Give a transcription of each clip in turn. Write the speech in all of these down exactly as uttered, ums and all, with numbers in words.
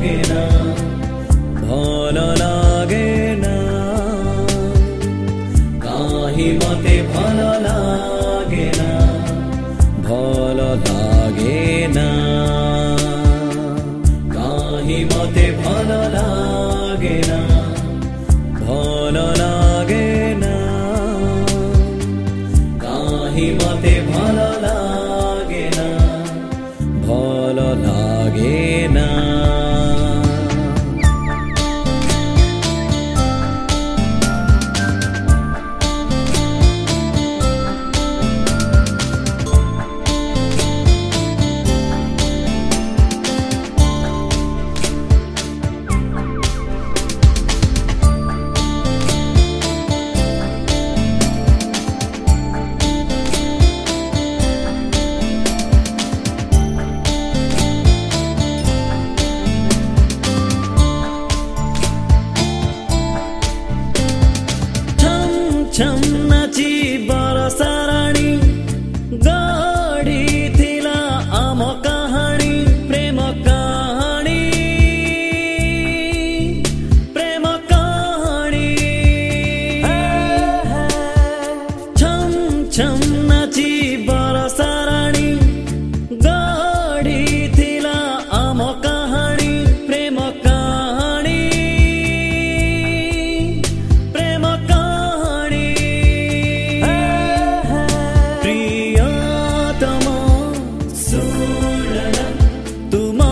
लागे ना भल लागे ना काहि मते भल लागे ना भल लागे ना काहि मते भल लागे ना भल लागे ना काहि मते भल लागे ना भल लागे ना छम नाची बरसा राणी गढ़ी थिला आम कहानी प्रेम कहानी प्रेम कहानी छम छम नाची बरसा राणी गढ़ी थिला आम कहानी प्रेम कहानी प्रेम कहानी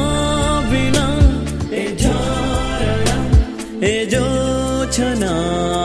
ए जो छना